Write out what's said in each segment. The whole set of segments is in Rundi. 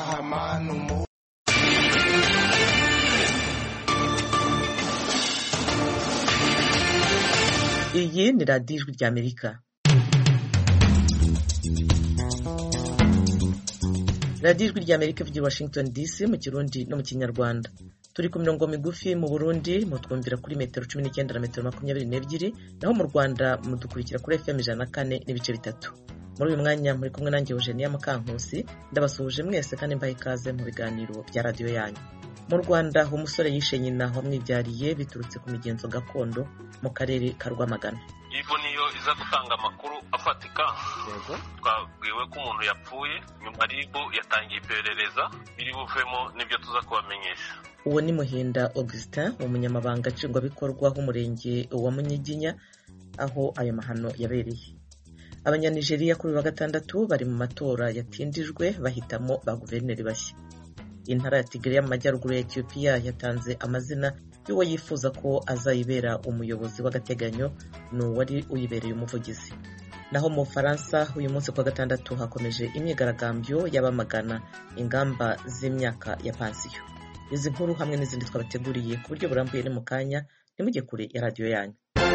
Iyi ni radiyo ijwi ry'Amerika. Radiyo ijwi ry'Amerika ivugira Washington DC mu Kirundi no mu Kinyarwanda. Turi ku mirongo migufi mu Burundi mutwumvira kuri metero 19 na metero 22, naho mu Rwanda mudukurikira kuri FM 104 n'ibice bitatu. Muri uyu mwanya muri kumwe nanjye Eugenia Mukankusi, ndabasuhuje mwese kandi mbaye ikaze mu biganiro bya radiyo yanyu. Mu Rwanda umusore yishe nyina wamwibyariye biturutse ku migenzo gakondo mu karere ka Rwamagana. Ivo niyo iza gutanga amakuru afatika. Yego. Twabwiwe ko umuntu yapfuye, nyuma aribo yatangiye iperereza biri buvemo nibyo tuza kubamenyesha. Uwo ni Muhinda Augustin, umunyamabanga nshingwabikorwa w'umurenge wa Munyiginya aho ayo mahano yabereye. Abanyanigeriya kuri wa gatandatu bari mu matora yatindijwe bahitamo ba guverineri bashya. Intara ya Tigray mu majyaruguru ya Ethiopia yatanze amazina y'uwo yifuza ko azayibera umuyobozi w'agateganyo n'uwari uyibereye umuvugizi. Naho mu Faransa uyu munsi kwa gatandatu hakomeje imyigaragambyo y'abamagana ingamba z'imyaka ya pansiyo. Izi nkuru hamwe n'izindi twabateguriye ku buryo burambuye ni mu kanya, nimujye kure ya radiyo yanyu.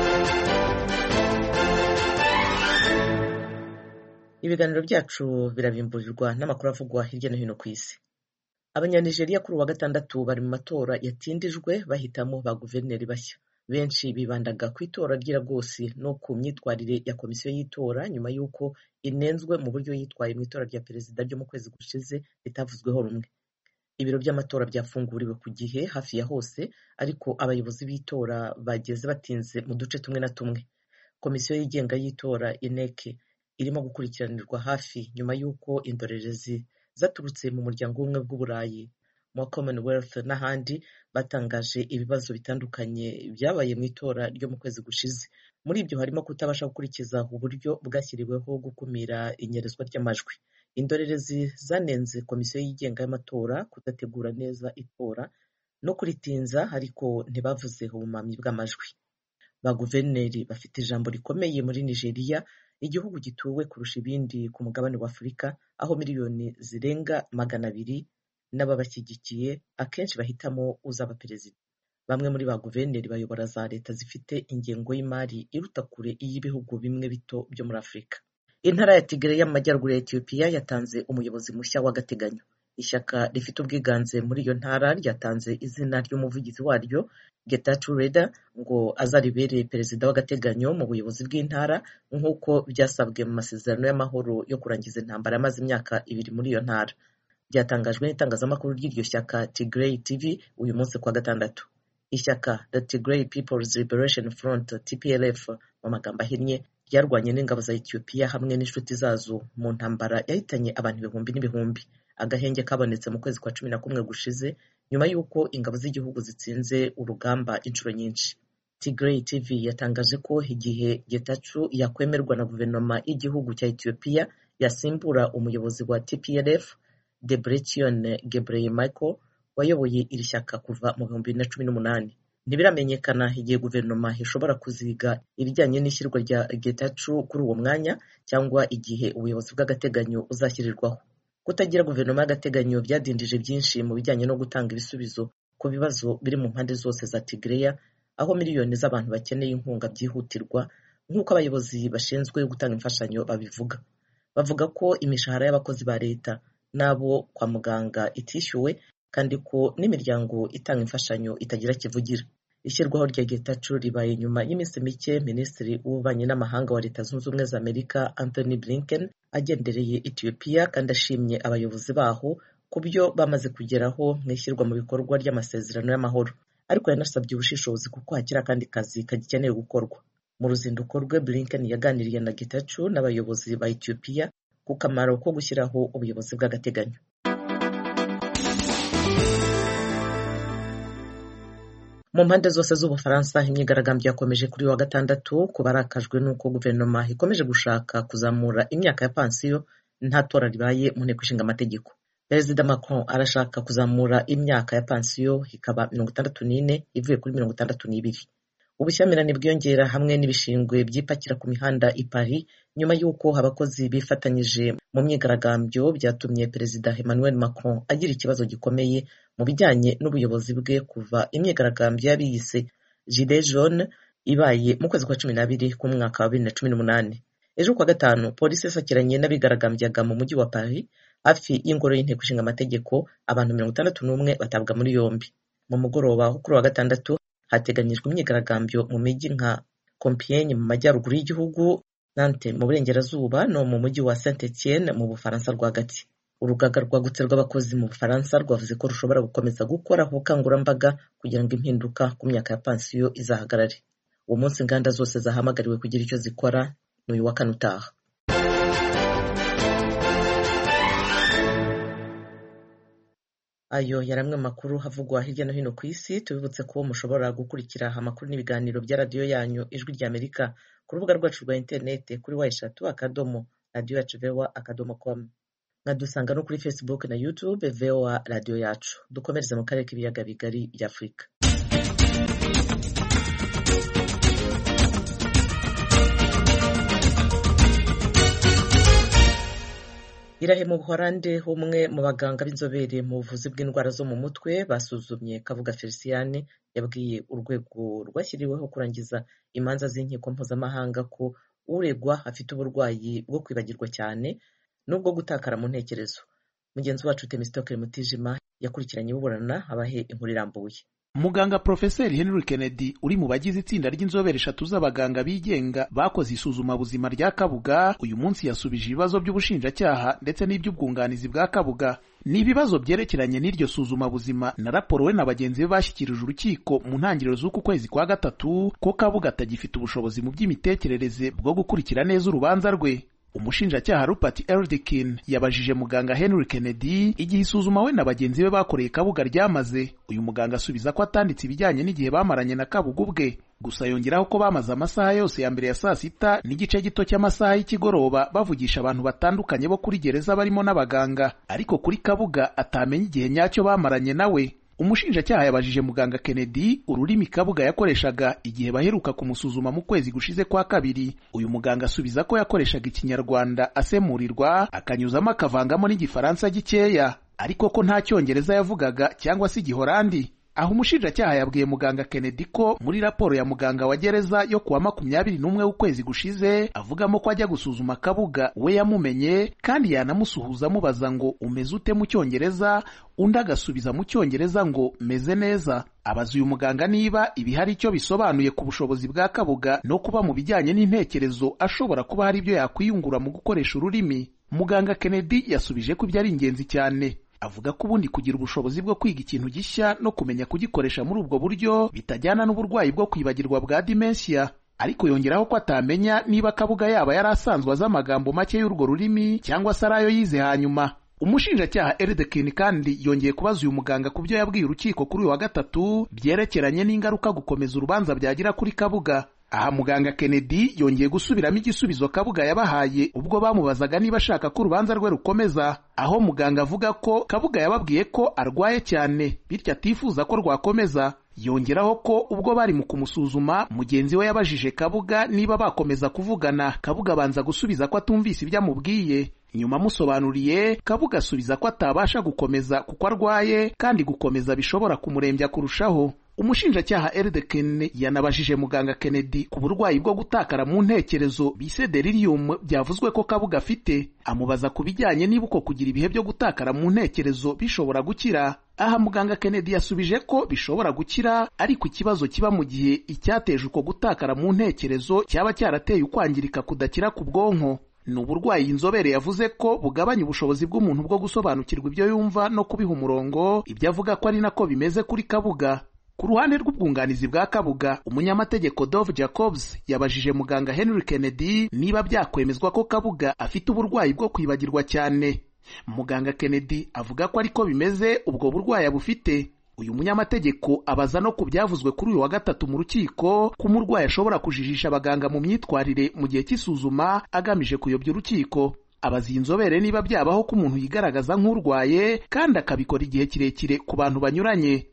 Ibiganiro byacu birabimburirwa n'amakuru avugwa hirya no hino ku isi. Abanyanigeriya kuri wa gatandatu bari mu matora yatindijwe bahitamo ba guverineri bashya. Benshi bibandaga ku itora ry'iragosi no ku myitwarire ya komisiyo y'itora nyuma y'uko inenzwe mu buryo yitwaye mu itora rya perezida ryo mu kwezi gushize ritavuzweho rumwe. Ibiro by'amatora byafunguriwe ku gihe hafi ya hose, ariko abayobozi b'itora bageze batinze mu duce tumwe na tumwe. Komisiyo yigenga y'itora INEC irimo gukurikiranirwa hafi nyuma y'uko indorerezi zaturutse mu muryango w'ubumwe bw'Uburayi, mu Commonwealth n'ahandi batangaje ibibazo bitandukanye byabaye mu itora ryo mu kwezi gushize. Muri ibyo harimo kutabasha gukurikiza uburyo bwashyiriweho gukumira inyerezwa ry'amajwi. Indorerezi zanenze komisiyo yigenga y'amatora kudategura neza itora no kuritinza, ariko ntibavuze ubumamyi bw'amajwi. Ba guverineri bafite ijambo rikomeye muri Nigeria, igihugu gituwe kurusha ibindi ku mugabane wa Afurika, aho miliyoni zirenga 200 n'ababashyigikiye akenshi bahitamo uzaba perezida. Bamwe muri ba guverineri bayobora za leta zifite ingengo y'imari iruta kure iy'ibihugu bimwe bito byo muri Afurika. Intara ya Tigray y'amajyaruguru ya Ethiopia yatanze umuyobozi mushya w'agateganyo. Ishyaka rifite ubwiganze muri iyo ntara ryatanze izina ry'umuvugizi waryo Getachew Reda ngo azaribere perezida w'agateganyo mu buyobozi bw'intara nk'uko byasabwe mu masezerano y'amahoro yo kurangiza intambara yamaze imyaka 2 muri iyo ntara. Byatangajwe n'itangazamakuru ry'iryo shyaka Tigray TV uyu munsi kwa gatandatu. Ishyaka The Tigray People's Liberation Front TPLF mu magambo ahinnye ryarwanye n'ingabo za Ethiopia hamwe n'inshuti zazo mu ntambara yahitanye abantu ibihumbi n'ibihumbi. Agahenge kabonetse mu kwezi kwa 11 gushize nyuma y'uko ingabo z'igihugu zitsinze urugamba inshuro nyinshi. Tigray TV yatangaje ko igihe Getachew yakwemerwa na guverinoma y'igihugu cya Ethiopia yasimbura umuyobozi wa TPLF Debretsion Gebremichael wayoboye iri shyaka kuva mu 2018. Ntibiramenyekana igihe guverinoma ishobora kuziga ibijyanye n'ishyirwa rya Getachew kuri uwo mwanya cyangwa igihe ubuyobozi bw'agateganyo uzashyirirwaho. Kutagira guverinoma y'agateganyo byadindije byinshi mu bijyanye no gutanga ibisubizo ku bibazo biri mu mpande zose za Tigray, aho miliyoni z'abantu bakeneye inkunga byihutirwa nk'uko abayobozi bashinzwe gutanga imfashanyo babivuga. Bavuga ko imishahara y'abakozi ba leta n'abo kwa muganga itishyuwe kandi ko n'imiryango itanga imfashanyo itagira kivugira. Ishyirwaho rya Getachew ribaye nyuma y'iminsi mike Minisitiri w'Ububanyi n'Amahanga wa Leta Zunze Ubumwe za Amerika Anthony Blinken agendereye Ethiopia kandi ashimye abayobozi baho ku byo bamaze kugeraho mu ishyirwa mu bikorwa ry'amasezerano y'amahoro, ariko yanasabye ubushishozi kuko hakiri akandi kazi kagikeneye gukorwa. Mu ruzinduko rwe Blinken yaganiriye na Getachew n'abayobozi ba Ethiopia ku kamaro ko gushyiraho ubuyobozi bw'agateganyo. Mu mpande zose z'Ubufaransa imyigaragambyo yakomeje kuri wa gatandatu kubarakajwe n'uko guverinoma ikomeje gushaka kuzamura imyaka ya pansiyo nta tora ribaye mu nteko ishinga amategeko. Perezida Macron arashaka kuzamura imyaka ya pansiyo ikaba 64 ivuye kuri 62. ubushyamirane bwiyongera hamwe n'ibishingwe byipakira ku mihanda i Paris nyuma y'uko abakozi bifatanyije mu myigaragambyo byatumye Perezida Emmanuel Macron agira ikibazo gikomeye mu bijyanye n'ubuyobozi bwe kuva imyigaragambyo y'abiyise Gilets jaunes ibaye mu kwezi kwa 12 k'umwaka wa 2018. Ejo kwa gatanu polisi yasakiranye n'abigaragambyaga mu mujyi wa Paris hafi y'ingoro y'inteko ishinga amategeko, abantu 61 batabwa muri yombi. Mu mugoroba wo kuri wa gatandatu hateganyijwe imyigaragambyo mu mijyi nka Compiègne mu majyaruguru y'igihugu, Nantes mu burengerazuba no mu mujyi wa Saint-Etienne mu Bufaransa rwagati. Urugaga rwagutse rw'abakozi mu Bufaransa rwavuze ko rushobora gukomeza gukora ubukangurambaga kugira ngo impinduka ku myaka ya pansiyo izahagarare. Uwo munsi inganda zose zahamagariwe kugira icyo zikora n'uyu wa kane utaha. Ayo yaramwe makuru havugwa hirya no hino ku isi. Tubibutse ko mushobora gukurikira amakuru n'ibiganiro bya radio yanyu Ijwi rya Amerika ku rubuga rwacu rwa internet kuri wa3.radio.voa.com. Mwadusanga no kuri Facebook na YouTube VOA Radio Yacu. Dukomereze mu karere k'ibiyaga bigari bya Afurika. Irahe mu Buholande, umwe mu baganga b'inzobere mu buvuzi bw'indwara zo mu mutwe basuzumye Kabuga Feliciane yabwiye urwego rwashyiriweho kurangiza imanza z'inkiko mpuzamahanga ko uregwa afite uburwayi bwo kwibagirwa cyane n'ubwo gutakara mu ntekerezo. Mugenzi wacu Temistokle Mutijima yakurikiranye buburana abahe inkuru irambuye. Muganga Profeseri Henry Kennedy uri mu bagize itsinda ry'inzobere 3 z'abaganga bigenga bakoze isuzuma buzima rya Kabuga uyu munsi yasubije ibibazo by'ubushinjacyaha ndetse n'iby'ubwunganizi bwa Kabuga. Ni ibibazo byerekeranye n'iryo suzuma buzima na raporo we na bagenzi be bashyikirije urukiko mu ntangiriro z'uku kwezi kwa gatatu ko Kabuga atagifite ubushobozi mu by'imitekerereze bwo gukurikira neza urubanza rwe. Umushinjacyaha Rupert Eldekin yabajije muganga Henry Kennedy igihe isuzuma we na bagenzi be bakoreye Kabuga ryamaze. Uyu muganga asubiza ko atanditse ibijyanye n'igihe bamaranye na Kabuga ubwe, gusa yongeraho ko bamaze amasaha yose ya mbere ya saa sita n'igice gito cy'amasaha y'ikigoroba bavugisha abantu batandukanye bo kuri gereza barimo n'abaganga, ariko kuri Kabuga atamenya igihe nyacyo bamaranye nawe. Umushinjacyaha yabajije muganga Kennedy ururimi Kabuga yakoreshaga igihe baheruka kumusuzuma mu kwezi gushize kwa kabiri. Uyu muganga asubiza ko yakoreshaga Ikinyarwanda asemurirwa akanyuzamo akavangamo n'Igifaransa gikeya, ariko ko nta Cyongereza yavugaga cyangwa se Igihorandi. Aho umushinjacyaha yabwiye muganga Kennedy ko muri raporo ya muganga wa gereza yo kuwa 21 w'ukwezi gushize avugamo ko ajya gusuzuma Kabuga we yamumenye kandi yanamusuhuza amubaza ngo umeze ute mu Cyongereza, undi agasubiza mu Cyongereza ngo meze neza. Abaza uyu muganga niba ibi hari icyo bisobanuye ku bushobozi bwa Kabuga no kuba mu bijyanye n'intekerezo ashobora kuba hari ibyo yakwiyungura mu gukoresha ururimi. Muganga Kennedy yasubije ko ibyo ari ingenzi cyane. Avuga ko ubundi kugira ubushobozi bwo kwiga ikintu gishya no kumenya kugikoresha muri ubwo buryo bitajyana n'uburwayi bwo kwibagirwa bwa dementia, ariko yongeraho ko atamenya niba Kabuga yaba yari asanzwe azi amagambo make y'urwo rurimi cyangwa se arayo yize hanyuma. Umushinjacyaha Eldekin kandi yongeye kubaza uyu muganga ku byo yabwiye urukiko kuri uyu wa gatatu byerekeranye n'ingaruka gukomeza urubanza byagira kuri Kabuga. Aha muganga Kennedy yongeye gusubiramo igisubizo Kabuga yabahaye ubwo bamubazaga niba ashaka ko urubanza rwe rukomeza, aho muganga avuga ko Kabuga yababwiye ko arwaye cyane bityo atifuza ko rwakomeza. Yongeraho ko ubwo bari mu kumusuzuma mugenzi we yabajije Kabuga niba bakomeza kuvugana, Kabuga abanza gusubiza ko atumvise ibyo amubwiye. Nyuma musobanuriye Kabuga asubiza ko atabasha gukomeza kuko arwaye kandi gukomeza bishobora kumurembya kurushaho. Umushinjacyaha Eldekin yanabajije muganga Kennedy ku burwayi bwo gutakara mu ntekerezo bise delirium byavuzwe ko Kabuga afite, amubaza ku bijyanye niba uko kugira ibihe byo gutakara mu ntekerezo bishobora gukira. Aha muganga Kennedy yasubije ko bishobora gukira, ariko ikibazo kiba mu gihe icyateje uko gutakara mu ntekerezo cyaba cyarateye ukwangirika kudakira ku bwonko. Ni uburwayi inzobere yavuze ko bugabanya ubushobozi bw'umuntu bwo gusobanukirwa ibyo yumva no kubiha umurongo, ibyo avuga ko ari nako bimeze kuri Kabuga. Ku ruhande rw'ubwunganizi bwa Kabuga, umunyamategeko Dove Jacobs yabajije muganga Henry Kennedy niba byakwemezwa ko Kabuga afite uburwayi bwo kwibagirwa cyane. Muganga Kennedy avuga ko ariko bimeze ubwo burwayi bufite. Uyu munyamategeko abaza no ku byavuzwe kuri uyu wa gatatu mu rukiko ko umurwayi ashobora kujijisha abaganga mu myitwarire mu gihe cy'isuzuma agamije kuyobya urukiko. Abazi inzobere niba byabaho ko umuntu yigaragaza nk'urwaye kandi akabikora igihe kirekire ku bantu banyuranye.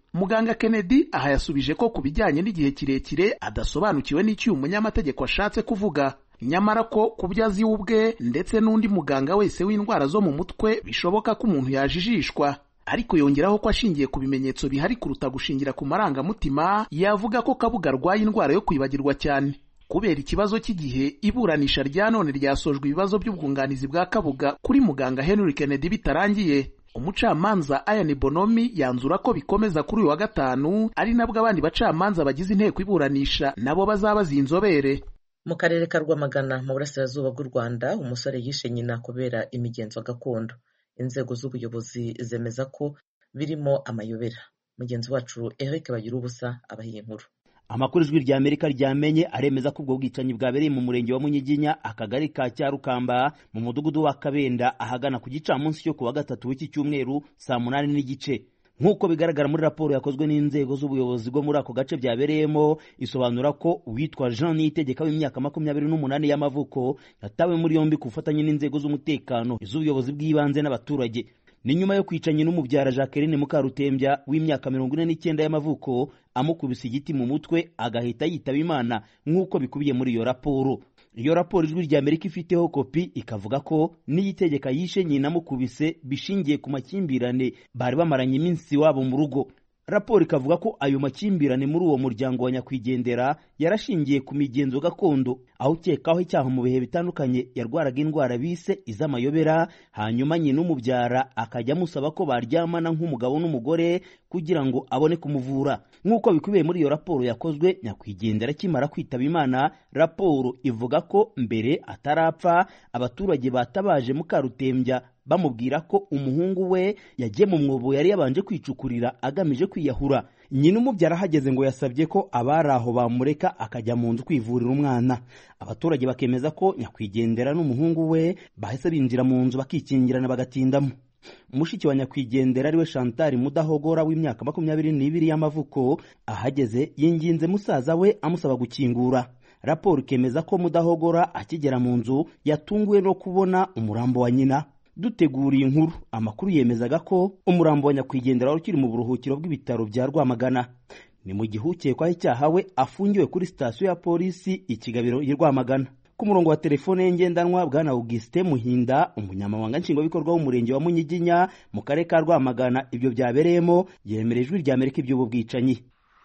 Muganga Kennedy aha yasubije ko ku bijyanye n'igihe kirekire adasobanukiwe n'icyo uyu munyamategeko ashatse kuvuga, nyamara ko ku byo azi ubwe ndetse n'undi muganga wese w'indwara zo mu mutwe bishoboka ko umuntu yajijishwa. Ariko yongeraho ko ashingiye ku bimenyetso bihari kuruta gushingira ku marangamutima, yavuga ko Kabuga arwaye indwara yo kwibagirwa cyane. Kubera ikibazo cy'igihe, iburanisha rya none ryasojwe ibibazo by'ubwunganizi bwa Kabuga kuri muganga Henry Kennedy bitarangiye. Umucamanza Ian Bonomi yanzura ko bikomeza kuri uyu wa gatanu, ari nabwo abandi bacamanza bagize inteko iburanisha nabo bazabaza inzobere. Mu karere ka Rwamagana mu burasirazuba bw'u Rwanda, umusore yishe nyina kubera imigenzo gakondo. Inzego z'ubuyobozi zemeza ko birimo amayobera. Mugenzi wacu Eric Bagirubusa abahiye inkuru. Amakuru ijwi rya Amerika ryamenye aremeza ko ubwo bwicanyi bwabereye mu murenge wa Munyiginya, akagari ka Cyarukamba, mu mudugudu wa Kabenda, ahagana ku gicamunsi cyo kuwa gatatu w'iki cyumweru saa 8 n'igice. Nk'uko bigaragara muri raporo yakozwe n'inzego z'ubuyobozi bwo muri ako gace byabereyemo, isobanura ko uwitwa Jean Niyitegeka w'imyaka 28 y'amavuko yatawe muri yombi ku bufatanye n'inzego z'umutekano, iz'ubuyobozi bw'ibanze n'abaturage. Ni nyuma yo kwicanya n'umubyara Jacqueline Mukarutembya w'imyaka 49 y'amavuko, amukubise igiti mu mutwe agahita yitaba Imana, nk'uko bikubiye muri iyo raporo. Iyo raporo ijwi rya Amerika ifiteho kopi ikavuga ko Niyitegeka yishe nyina amukubise bishingiye ku makimbirane bari bamaranye iminsi wabo mu rugo. Raporo ikavuga ko ayo makimbirane muri uwo muryango wa nyakwigendera yarashingiye ku migenzo gakondo, aho ukekaho icyaha mu bihe bitandukanye yarwaraga indwara bise iz'amayobera, hanyuma nyina umubyara akajya amusaba ko baryamana nk'umugabo n'umugore kugira ngo abone kumuvura. Nk'uko bikubiye muri iyo raporo yakozwe, nyakwigendera kimara kwitaba Imana, raporo ivuga ko mbere atarapfa abaturage batabaje Mukarutembya bamubwira ko umuhungu we yagiye mu mwobo yari yabanje kwicukurira agamije kwiyahura. Nyina umubyara hageze ngo yasabye ko abari aho bamureka akajya mu nzu kwivurira umwana. Abaturage bakemeza ko nyakwigendera n'umuhungu we bahise binjira mu nzu bakikingirana bagatindamo. Mushiki wa nyakwigendera ariwe Chantal Mudahogora w'imyaka 22 y'amavuko, ahageze yinginze musaza we amusaba gukingura. Raporo ikemeza ko Mudahogora akigera mu nzu yatunguwe no kubona umurambo wa nyina. Duteguriye inkuru, amakuru yemezaga ko umurambo wa nyakwigendera ukiri mu buruhukiro bw'ibitaro bya Rwamagana. Ni mu gihuke kwa icyaha we afungiwe kuri sitasiyo ya polisi Ikigabiro i Rwamagana. Ku murongo wa telefone y'engendanwa, Bwana Augustin Muhinda, umunyamabanga nshingwabikorwa w'umurenge wa Munyiginya mu karere ka Rwamagana ibyo byabereyemo, yemereje ijwi rya Amerika iby'ubu bwicanyi.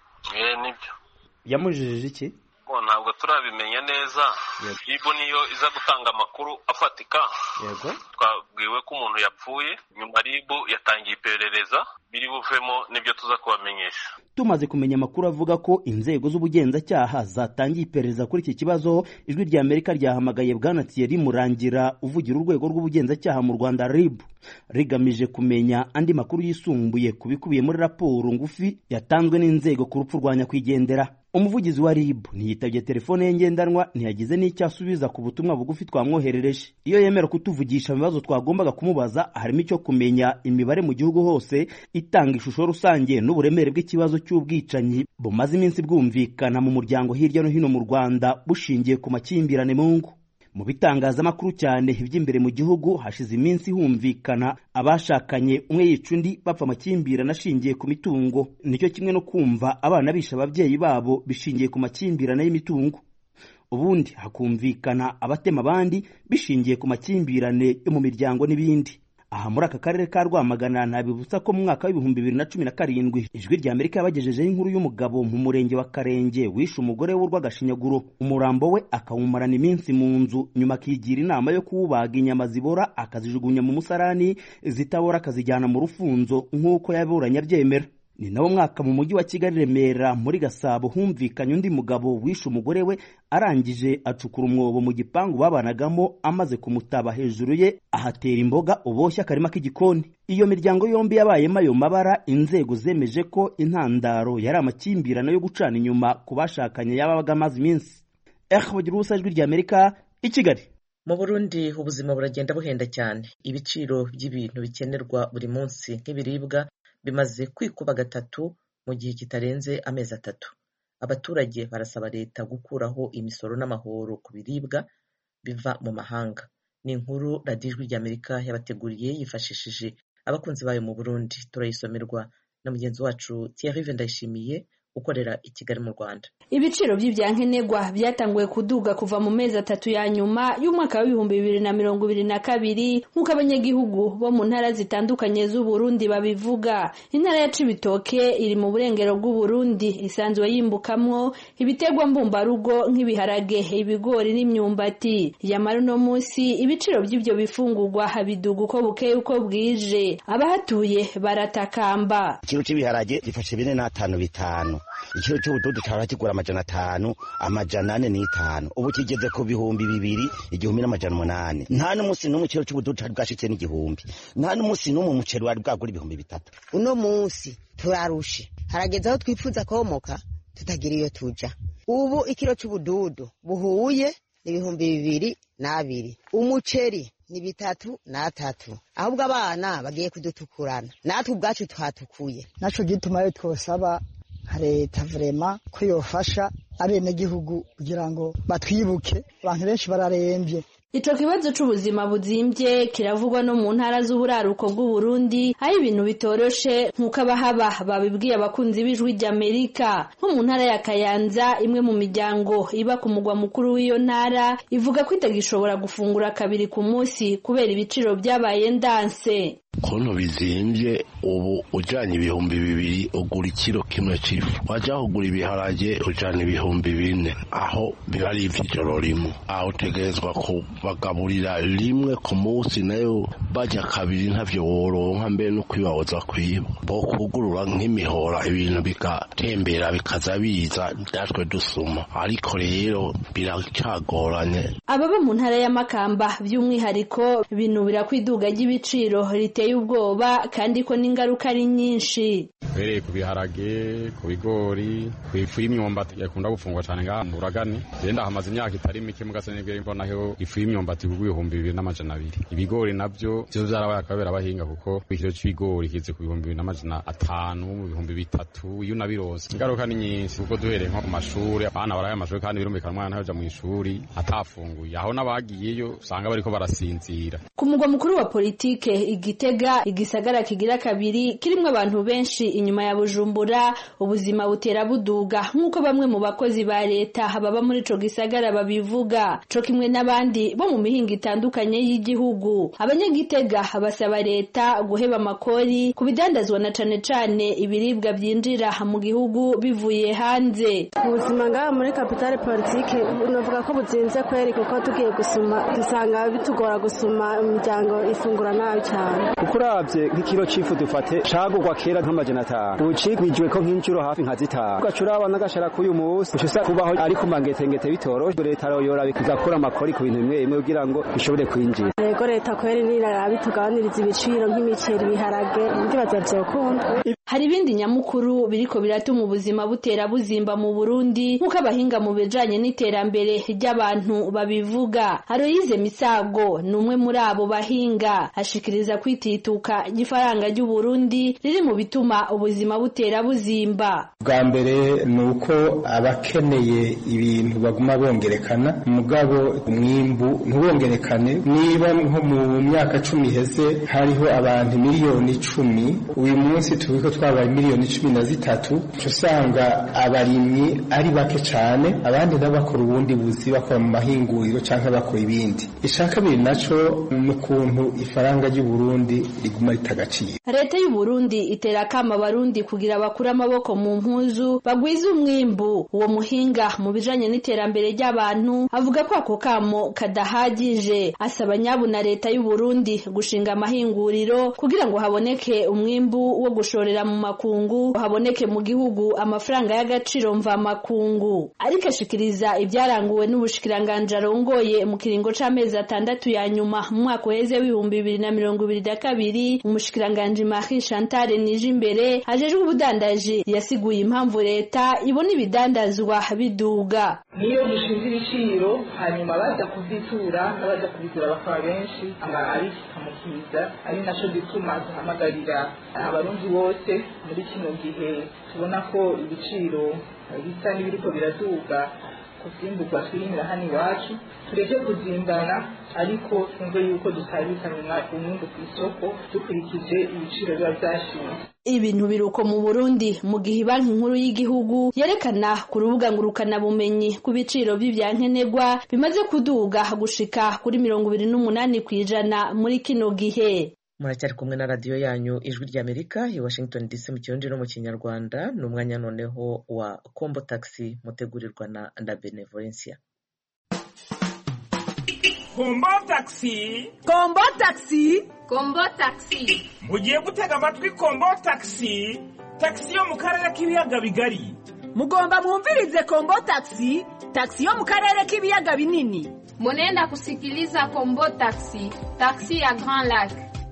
Nibyo. Yamujijije iki? Ntabwo turabimenya neza. Ibo niyo iza gutanga amakuru afatika. Yego. Twabwiwe ko umuntu yapfuye, nyuma Ribu yatangiye iperereza, biri buvemo nibyo tuza kubamenyesha. Tumaze kumenya amakuru avuga ko inzego z'ubugenzacyaha zatangiye iperereza kuri iki kibazo, ijwi rya Amerika ryahamagaye Bwana Thierry Murangira uvugira urwego rw'ubugenzacyaha mu Rwanda RIB, rigamije kumenya andi makuru yisumbuye kubikubiye muri raporo ngufi yatanzwe n'inzego ku rupfu rwa nyakwigendera. Umuvugizi wa RIB ntiyitabye telefone y'engendanwa, ntiyagize n'icyo asubiza ku butumwa bugufi twamwoherereje. Iyo yemera kutuvugisha ibibazo twagombaga kumubaza, harimo icyo kumenya imibare mu gihugu hose itanga ishusho rusange n'uburemere bw'ikibazo cy'ubwicanyi bumaze iminsi bwumvikana mu muryango hirya no hino mu Rwanda bushingiye ku makimbirane mu ngo. Mu bitangazamakuru cyane iby'imbere mu gihugu hashize iminsi humvikana abashakanye umwe yica undi bapfa amakimbirane ashingiye ku mitungo. Nicyo kimwe no kumva abana bisha ababyeyi babo bishingiye ku makimbirane y'imitungo. Ubundi hakumvikana abatema abandi bishingiye ku makimbirane yo mu miryango n'ibindi. Aha muri aka karere ka Rwamagana nabibutsa ko mu mwaka w'2017 ijwi rya Amerika yabagejejeho inkuru y'umugabo mu murenge wa Karenge wishe umugore w'urwagashinyaguro, umurambo we akawumarana iminsi mu nzu, nyuma akigira inama yo kuwubaga inyama zibora akazijugunya mu musarani, zitabora akazijyana mu rufunzo nk'uko yaburanye abyemera. Ni nawo mwaka mu mujyi wa Kigali Remera muri Gasabo humvikanye undi mugabo wishe umugore we arangije acukura umwobo mu gipangu babanagamo, amaze kumutaba hejuru ye ahatera imboga uboshye akarima k'igikoni. Iyo miryango yombi yabayemo ayo mabara, inzego zemeje ko intandaro yari amakimbirane yo gucana inyuma ku bashakanye yababaga amaze iminsi. Bagirubusa ijwi rya Amerika i Kigali. Mu Burundi ubuzima buragenda buhenda cyane. Ibiciro by'ibintu bikenerwa buri munsi nk'ibiribwa bimaze kwikuba gatatu mu gihe kitarenze amezi 3. Abaturage barasaba leta gukuraho imisoro n'amahoro ku biribwa biva mu mahanga. Ni inkuru Radio Ijwi ry'Amerika yabateguriye yifashishije abakunzi bayo mu Burundi. Turayisomerwa na mugenzi wacu Thierry Ndayishimiye ukorera i Kigali mu Rwanda. Ibiciro by'ibyankenerwa byatanguye kuduga kuva mu mezi 3 ya nyuma y'umwaka wa 2022 nk'uko abanyagihugu bo mu ntara zitandukanye z'u Burundi babivuga. Intara ya Cibitoke iri mu burengero bw'u Burundi isanzwe yimbukamwo ibitegwa mbumbarugo nk'ibiharage, ibigori n'imyumbati. Yamara no munsi ibiciro by'ibyo bifungurwa habiduga uko bukeye uko bwije. Abahatuye baratakamba. Ikiro cy'ibiharage gifashe 4.5 ikiro cy'ubududu cyaba kigura 500 405 ubu kigeze ku 2,000 1,800 nta n'umunsi n'umwe ikiro cy'ubududu cyari bwashitse n'igihumbi nta n'umunsi n'umwe umuceri wari bwagura 3,000 uno munsi turarushe harageze aho twifuza komoka tutagira iyo tuja ubu ikiro cy'ubududu buhuye 2,200 umuceri ni 3 ahubwo abana bagiye kudutukurana natwe ubwacu twatukuye naco gituma twosaba leta vrema ko yofasha abenegihugu kugira ngo batwibuke abantu benshi bararembye. Ico kibazo c'ubuzima buzimbye kiravugwa no mu ntara z'uburaruko bw'u Burundi aho ibintu bitoroshe nk'uko abahaba babibwiye abakunzi b'ijwi ry'Amerika. Nko mu ntara ya Kayanza imwe mu miryango iba ku mugwa mukuru w'iyo ntara ivuga ko itagishobora gufungura kabiri ku munsi kubera ibiciro byabaye ndanse. Kono bizimbye ubu ujanye 2,000 ugura ikiro kimwe c'ifu waja kugura ibiharage ujana 4,000 aho bibari ivy'ijoro rimwe aho utegerezwa kubagaburira rimwe ku munsi nayo baja kabiri ntavyo woronka mbere no kwibahoza kwiba bo kugurura nk'imihora ibintu bigatembera bikaza biza natwe dusuma ariko rero biracagoranye. Ababa mu ntara ya Makamba by'umwihariko binubira kwiduga ry'ibiciro biteye ubwoba kandi ko n'ingaruka ari nyinshi. Bereye ku biharage, ku bigori, ku ifu y'imyumbati yakunda gufungwa cyane ngaha mu Buragani. Renda hamaze imyaka itari mike mugasene bwe mbona naho ifu y'imyumbati kugwa 2,200. Ibigori navyo byo byarabaye akabera abahinga kuko ikiro cy'ibigori kize ku 2,500, 3,000 iyo nabirose. Ingaruka ni nyinshi kuko duhereye nko ku mashuri abana baraye amashuri kandi birumvikana mwana haja mu ishuri atafunguye aho nabagiyeyo usanga bariko barasinzira. Ku mugwa mukuru wa politike Igitega igisagara kigira kabiri kirimwe abantu benshi inyuma ya Bujumbura ubuzima butera buduga nk'uko bamwe mu bakozi ba leta baba muri ico gisagara babivuga co kimwe n'abandi bo mu mihinga itandukanye y'igihugu. Abanyagitega basaba leta guheba amakori ku bidandazwa na cane ibiribwa byinjira mu gihugu bivuye hanze. Ubuzima ngaha muri capitale politique unavuga ko buzinze kweri kuko tugiye gusuma dusanga bitugora gusuma imiryango ifungura nabi cyane. Ukuravye nk'ikiro c'ifu dufate cagurwa kera nk'500 ucigwijwe ko nk'injuro hafi nka 5 ugacuraba n'agashara k'uyu munsi ushisa kubaho ari ku mangetengete bitoroshe leta yora bikakura amakori ku bintu bimwe kugira ngo bishobore kwinjira. Yego leta kweri nirabituganiriza ibiciro nk'imiceri biharage ndibaza byokunda. Hari ibindi nyamukuru biriko biratuma ubuzima butera buzimba mu Burundi nk'uko abahinga mu bijanye n'iterambere ry'abantu babivuga. Aloyize Misago numwe muri abo bahinga ashikiriza kwitituka ifaranga ry'u Burundi riri mu bituma ubuzima butera buzimba. Bwa mbere nuko abakeneye ibintu baguma bongerekana mugabo umwimbu ntubongerekane. Niba nko mu myaka 10 heze hariho abantu miliyoni 10 uyu munsi tubiko twabaye miliyoni 13 usanga abarimyi ari bake cyane abandi n'abakora ubundi buzi bakora mu mahinguriro canke bakora ibindi. Ishaka biri naco n'ukuntu ifaranga ry'u Burundi riguma ritagaciro. Leta y'u Burundi itera kama abarundi kugira bakura amaboko mu mpuzu bagwiza umwimbu. Uwo muhinga mu bijanye n'iterambere ry'abantu avuga ko ako kamo kadahagije. Asaba nyabu na leta y'u Burundi gushinga amahinguriro kugira ngo haboneke umwimbu wo gushorera mu makungu haboneke mu gihugu amafaranga y'agaciro mva makungu. Ariko ashikiriza ibyaranguwe n'ubushikiranganje arongoye mu kiringo c'amezi 6 ya nyuma mu mwaka uheze w'2022 umushikiranganje Marie Chantal Nijimbere ajejwe ubudandaji yasiguye impamvu leta ibona ibidandazwa biduga. Niyo dushinze ibiciro hanyuma baza kuzitura abaza kubitura bakaba benshi ari kamukiza ari naco gituma duhamagarira abarundi bose muri kino gihe tubona ko ibiciro bisa n'ibiriko biraduga ku vyimburwa twirimira hano iwacu tureke kuzimbana ariko twumve yuko dusabikana umwimbu ku isoko dukurikije ibiciro biba vyashinzwe. Ibintu biruko mu Burundi mu gihe banki nkuru y'igihugu yerekana ku rubuga ngurukana bumenyi ku biciro by'ivyankenerwa bimaze kuduga gushika kuri 28% muri kino gihe. Muracyari kumwe na radio yanyu Ijwi ry'Amerika i Washington DC mu Kirundi no mu Kinyarwanda. N'umwanya noneho wa Kombo Taxi mutegurirwa na Benevolencia. Kombo Taxi, Kombo Taxi, Kombo Taxi. Mugiye gutega amatwi Kombo Taxi, taxi yo mu karere k'ibiyaga bigari. Mugomba mwumvirize Kombo Taxi, taxi yo mu karere k'ibiyaga binini. Munenda kusikiliza Kombo Taxi, taxi ya Grand Lac.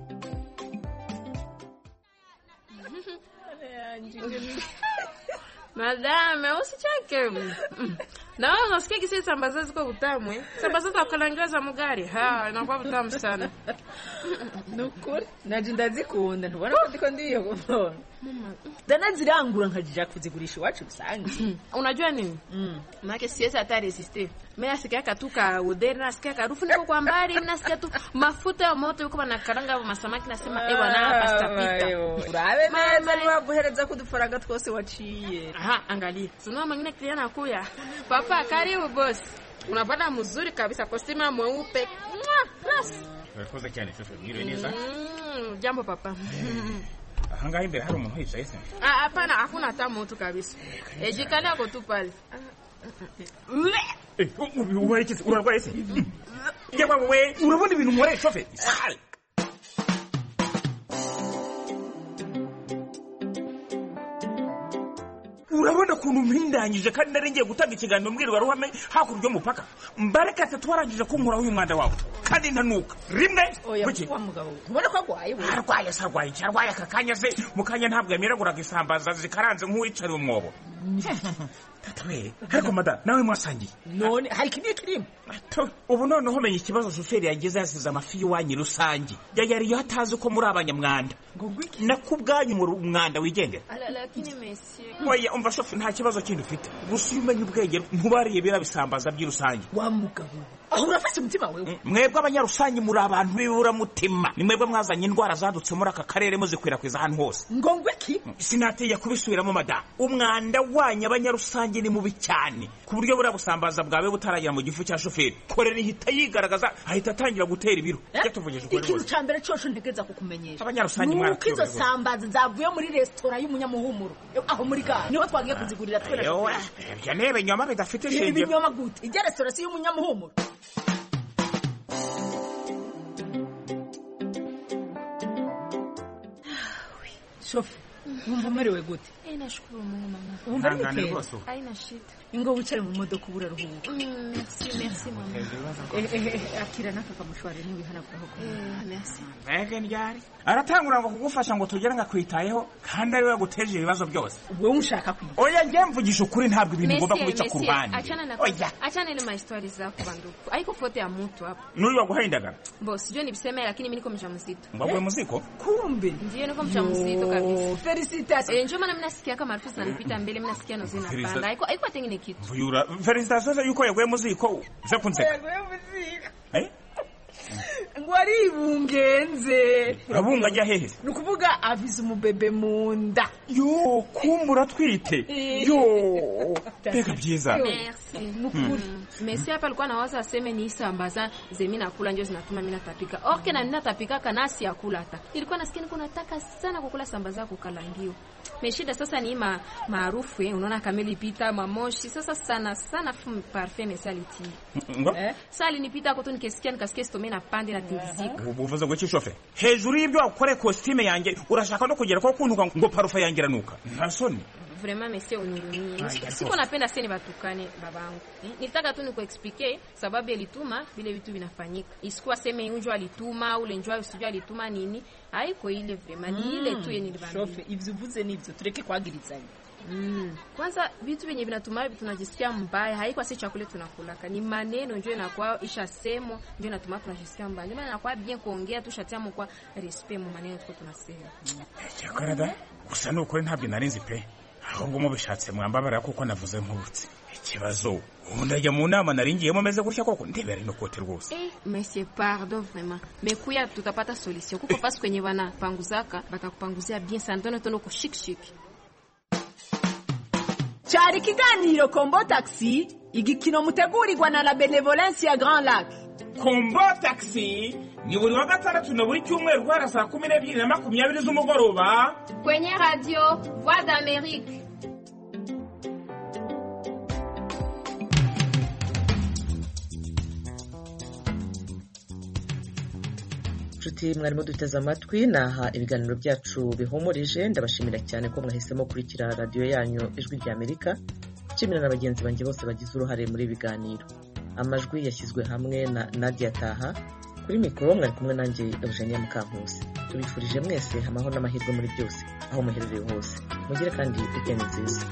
Madame, usicheke. Na unasikia kisi sambaza ziko utamu. Sambaza za kukalangaza mugari. Inakuwa utamu sana. Nukuri najinda zikunda ntubona ko ndiko ndiyo gufona. Dana zirangura nkajija kuzigurisha iwacu bisanzwe. Unajua nini? Maana siwezi hata resiste. Mimi nasikia katuka uderi, nasikia harufu niko kwa mbali, nasikia tu mafuta ya moto yuko banakaranga mu masamaki nasema bwana hapa sitapita. Urabe neza ni waguhereza kudufaranga twose waciye. Angalia. Sio mwingine kliana akuya. Papa karibu boss. Unapata mzuri kabisa kostima mweupe. Ras. Urakoze cyane shoferi ngire neza. Jambo papa. Hangaye imbere hari umuntu hicaye se? Hapana, hakuna hata mtu kabisa. Jikana yako tu pale. Ubarekeze urarwaye se? Yaba wewe urabona ibintu nkore shoferi? Urabona kuntu mpindanyije kandi naringiye gutanga ikiganiro mbwirwa ruhame hakurya y'umupaka. Mbareka tatwarangije kunkura uyu mwanda wawe. Kandi ntanuka. Rimwe kuki? Ubona ko agwaye we. Arwaye sarwaye cyarwaye akakanya se mukanya ntabwo yamiraguraga isambaza zikaranze nk'uwicariye umwobo. Tatwe ariko mada nawe mwasangiye. None hari kimwe kirimo. Ubu noneho menye ikibazo shoferi yageze yasize amafi y'uwanyi rusange. Yari yatazi ko muri abanyamwanda. Nakubwanyu mu mwanda wigendera. Lakini monsieur. Oya umva shoferi nta kibazo kindi ufite. Gusa umenye ubwenge ntubariye birabisambaza by'urusange. Wa mugabo. Aho urafashe umutima wewe. Mwebwe abanyarusange muri abantu bibura mutima. Ni mwebwe mwazanye indwara zadutse muri aka karere muzikwirakwiza ahantu hose. Ngongwe ki? Sinateye kubisubiramo madam. Umwanda wanya abanyarusange ni mubi cyane. Ku buryo bura busambaza bwawe butaragira mu gifu cya shoferi. Korera ihita yigaragaza ahita atangira gutera ibiro. Yatuvugeje ko ikintu cambere cyoco ntegeza kukumenyesha. Abanyarusange mwara kizo sambaza zavuye muri restaurant y'umunyamuhumuro. Aho muri ga. Niho twagiye kuzigurira twera. Ya nebe nyama bidafite shenge. Ibinyoma gute? Ijya restaurant y'umunyamuhumuro. Shofi, wumva umerewe gute? Nashukuru Mungu mama. Wumva bite? Haina shida. Ingo wicare mu modoka uburaruhuka. Merci mama. Akira naka kamushware ni wihana kwaho. Merci. Ege njari. Aratangura ngo kugufasha ngo tugere ngakwitayeho kandi ari we guteje ibibazo byose. Wewe unshaka kwiga. Oya nge mvugisha ukuri ntabwo ibintu ngomba kubica ku ruhande. Achana ile my stories zako banduku. Haiko fote ya mtu hapo. Nuri waguhaindaga. Boss, sijui nibiseme lakini mimi niko mjamzito. Mbagwe muziko? Kumbe. Ndiye niko mjamzito kabisa. Felicitation. Njoo maana mimi nasikia kama harufu zinanipita mbele, mimi nasikia no zinapanda. Haiko tengine kitu. Vuyura. Felicitation yuko yagwe muziko. Ze kunze. Yagwe muziko. Ngwari bungenze. Urabunga ajya hehe? Nukuvuga avize umubebe munda. Yo, kumbura twite. Yo. Bega byiza. Merci. Nukuri. Messi hapa alikuwa anawaza aseme ni isambaza zemi nakula ndio zinatuma mimi natapika. Okay na mimi natapika kanasi ya kula hata. Ilikuwa nasikia niko nataka sana kukula sambaza kukalangio. Meshida sasa ni maarufu unaona kamili pita mamoshi sasa sana parfum mesaliti. Sali nipita ko tu nikasikia stome na pande na tindizika. Uvuze ngo cyishofe. Hejuru y'ibyo akore costume yanjye urashaka no kugera ko kuntuka ngo parufa yangira nuka. Ntasoni. Vraiment monsieur unirumie. Siko napenda seni batukane babangu. Nitaka tu nikuexplique sababu ilituma vile vitu vinafanyika. Isikuwa sema unjo alituma ule njoo usijua alituma nini. Haiko ile vraiment ni ile tu yenye nilibambia. Shofe ivyo uvuze nivyo tureke kwagirizanya. Kwanza vitu venye vinatuma tunajisikia mbaya, haiko si chakula tunakulaka. Ni maneno ndio inakuwa ishasemo ndio inatuma tunajisikia mbaya. Ndio maana inakuwa bien kuongea tu shatiamo kwa respect mu maneno tuko tunasema. Yakarada gusa nuko ntabyo narinzi pe. Ahubwo mu bishatse mwambabara kuko navuze nkubutse. ikibazo ubu ndajya mu nama naringiyemo meze gutya koko ndebera ino kote rwose. Monsieur pardon vraiment mais kuya tutapata solution kuko pasi kwenye wanapanguzaka bakakupanguzia bien sana tono ko chic chic. Cyari kiganiro Kombo Taxi igikino mutegurirwa na la Benevolence ya Grand Lac. Kombo Taxi ni buri wa gatandatu na buri cyumweru guhera saa 12:20 z'umugoroba kwenye radio Voix d'Amérique. Nshuti mwarimo duteze amatwi naha ibiganiro byacu bihumurije ndabashimira cyane ko mwahisemo kurikira radio yanyu Ijwi ry'Amerika. Nshimira na bagenzi banjye bose bagize uruhare muri biganiro. Amajwi yashyizwe hamwe na Nadia Taha. Kuri mikoro mwari kumwe nanjye Eugenie Mukankusi. Tubifurije mwese amahoro n'amahirwe muri byose aho muherereye hose. Mugire kandi weekend nziza.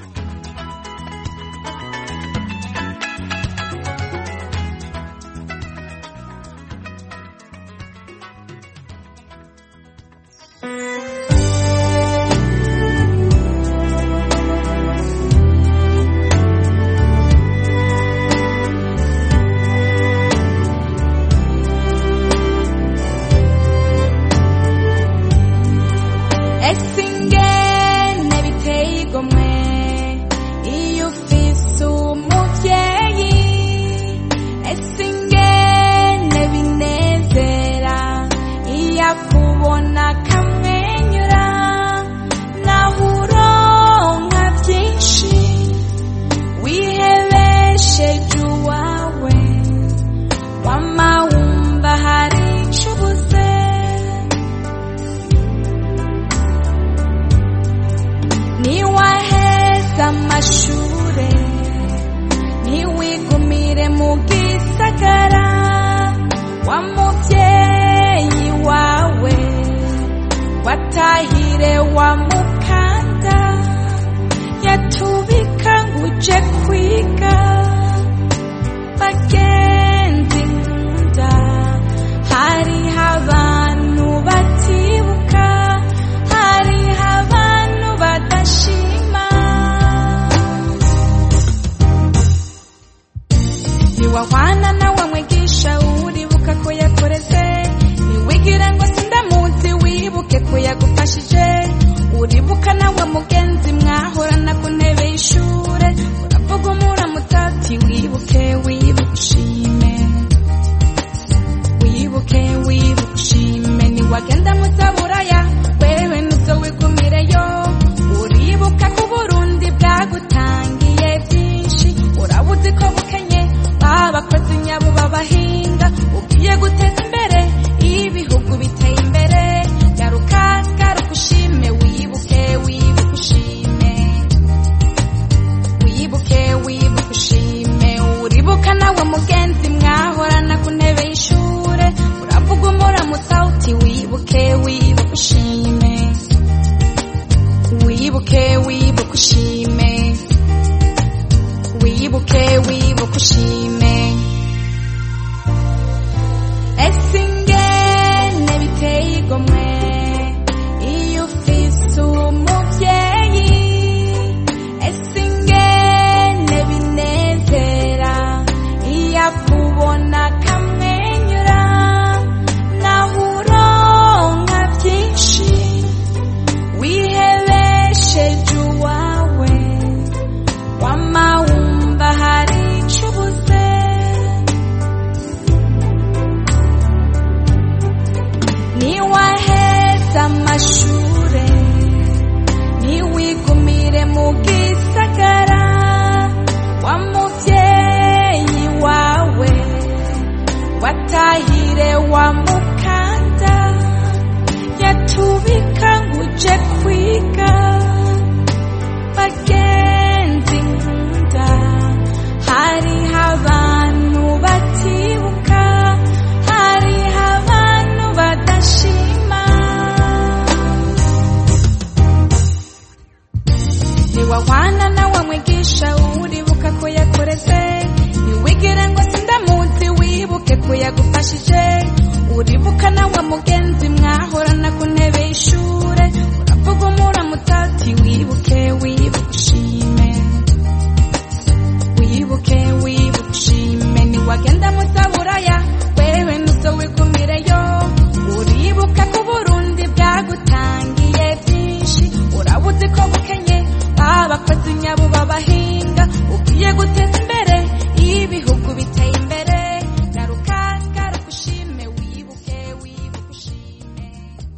Yagufashije uribuka nawe mugenzi mwahorana ku ntebe y'ishuri